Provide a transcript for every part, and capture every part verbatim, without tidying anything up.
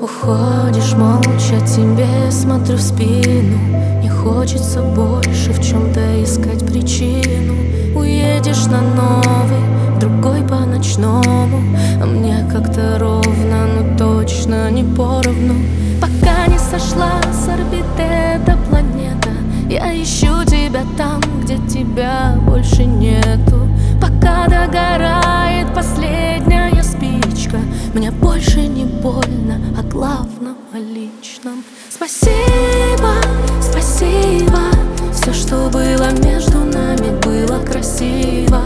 Уходишь молча, тебе смотрю в спину. Не хочется больше в чем-то искать причину. Уедешь на новый, другой по ночному, а мне как-то ровно, но точно не поровну. Пока не сошла с орбиты эта планета, я ищу тебя там, где тебя больше нету. Пока догорает последняя спичка, мне больше не больно о главном, о личном. Спасибо, спасибо, все, что было между нами, было красиво.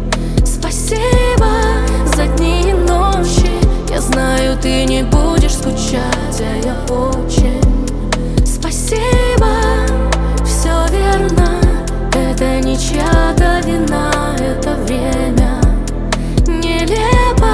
Спасибо за дни и ночи, я знаю, ты не будешь скучать, а я очень. Спасибо, все верно, это не чья-то вина, это время. Нелепо,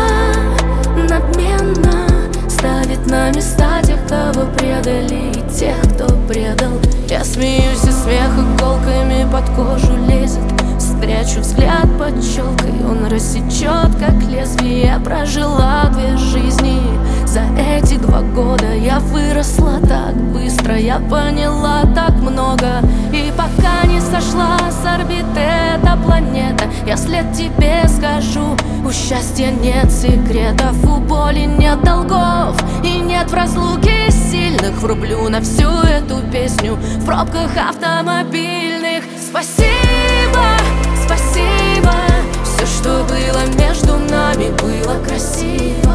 надменно ставит на места тех, кого предали, и тех, кто предал. Я смеюсь, и смех иголками под кожу лезет. Спрячу взгляд под челкой, он рассечет, как лезвие. Я прожила две жизни за эти два года. Я выросла так быстро, я поняла так много. И пока не сошла с орбиты эта планета, я след тебе скажу: у счастья нет секретов, у боли нет долгов, и нет в разлуке сильных. Врублю на всю эту песню в пробках автомобильных. Спасибо, спасибо, все, что было между нами, было красиво.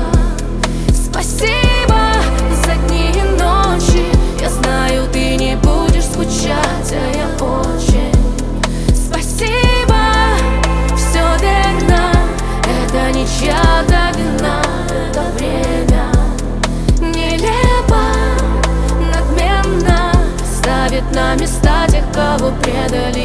Спасибо за дни и ночи, я знаю, ты не будешь скучать, а я очень. Спасибо, все верно, это не чья-то вина, это время. Нелепо, надменно ставит на места тех, кого предали,